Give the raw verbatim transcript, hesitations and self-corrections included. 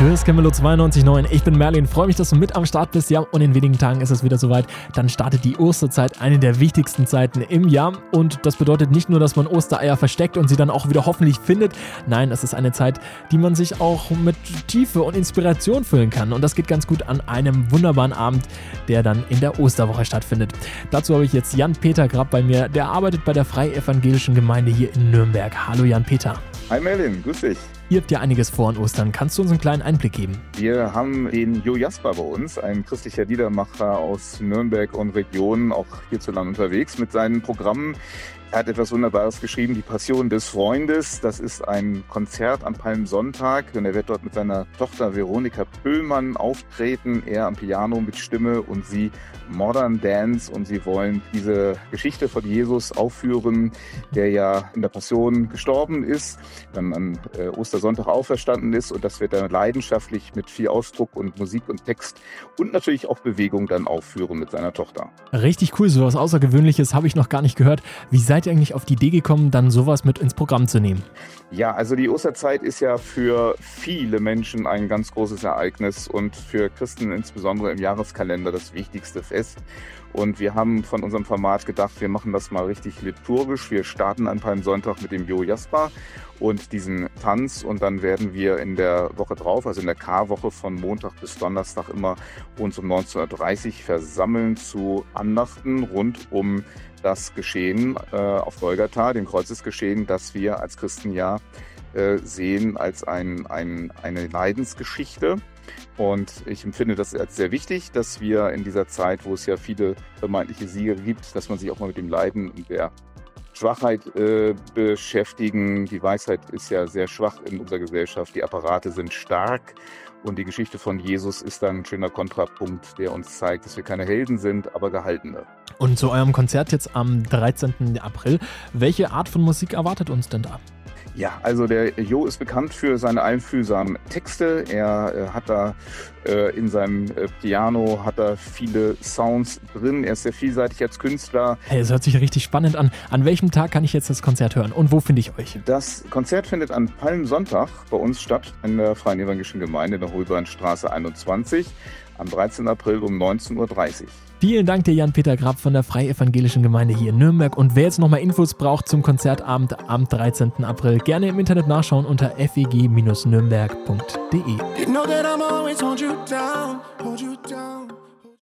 hörst Campbell zweiundneunzig Komma neun. Ich bin Merlin, freue mich, dass du mit am Start bist. Ja, und in wenigen Tagen ist es wieder soweit. Dann startet die Osterzeit, eine der wichtigsten Zeiten im Jahr. Und das bedeutet nicht nur, dass man Ostereier versteckt und sie dann auch wieder hoffentlich findet. Nein, es ist eine Zeit, die man sich auch mit Tiefe und Inspiration füllen kann. Und das geht ganz gut an einem wunderbaren Abend, der dann in der Osterwoche stattfindet. Dazu habe ich jetzt Jan-Peter Grapp bei mir. Der arbeitet bei der Freievangelischen Gemeinde hier in Nürnberg. Hallo Jan-Peter. Hi Merlin, grüß dich. Ihr habt ja einiges vor an Ostern. Kannst du uns einen kleinen Einblick geben? Wir haben den Jo Jasper bei uns, ein christlicher Liedermacher aus Nürnberg und Region, auch hierzulande unterwegs mit seinen Programmen. Er hat etwas Wunderbares geschrieben, die Passion des Freundes. Das ist ein Konzert am Palmsonntag und er wird dort mit seiner Tochter Veronika Pöhlmann auftreten. Er am Piano mit Stimme und sie Modern Dance, und sie wollen diese Geschichte von Jesus aufführen, der ja in der Passion gestorben ist, dann am äh, Ostersonntag auferstanden ist, und das wird er leidenschaftlich mit viel Ausdruck und Musik und Text und natürlich auch Bewegung dann aufführen mit seiner Tochter. Richtig cool, sowas Außergewöhnliches habe ich noch gar nicht gehört. Wie seid ihr eigentlich auf die Idee gekommen, dann sowas mit ins Programm zu nehmen? Ja, also die Osterzeit ist ja für viele Menschen ein ganz großes Ereignis und für Christen insbesondere im Jahreskalender das wichtigste Fest. Und wir haben von unserem Format gedacht, wir machen das mal richtig liturgisch. Wir starten an Palmsonntag mit dem Jo Jasper und diesen Tanz, und dann werden wir in der Woche drauf, also in der Karwoche von Montag bis Donnerstag, immer uns um neunzehn Uhr dreißig versammeln zu Andachten rund um das Geschehen äh, auf Golgatha, dem Kreuzesgeschehen, das wir als Christen ja äh, sehen als ein, ein, eine Leidensgeschichte. Und ich empfinde das als sehr wichtig, dass wir in dieser Zeit, wo es ja viele vermeintliche Sieger gibt, dass man sich auch mal mit dem Leiden und der Schwachheit äh, beschäftigen. Die Weisheit ist ja sehr schwach in unserer Gesellschaft, die Apparate sind stark, und die Geschichte von Jesus ist dann ein schöner Kontrapunkt, der uns zeigt, dass wir keine Helden sind, aber Gehaltene. Und zu eurem Konzert jetzt am dreizehnten April, welche Art von Musik erwartet uns denn da? Ja, also der Jo ist bekannt für seine einfühlsamen Texte. Er äh, hat da äh, in seinem äh, Piano hat er viele Sounds drin. Er ist sehr vielseitig als Künstler. Hey, es hört sich richtig spannend an. An welchem Tag kann ich jetzt das Konzert hören und wo finde ich euch? Das Konzert findet an Palmsonntag bei uns statt, in der Freien Evangelischen Gemeinde in der Holbrandstraße einundzwanzig, am dreizehnten April um neunzehn Uhr dreißig. Vielen Dank dir, Jan-Peter Grapp von der Freievangelischen Gemeinde hier in Nürnberg. Und wer jetzt nochmal Infos braucht zum Konzertabend am dreizehnten April, gerne im Internet nachschauen unter f e g Bindestrich nürnberg punkt d e. You know that I'm always hold you down, hold you down.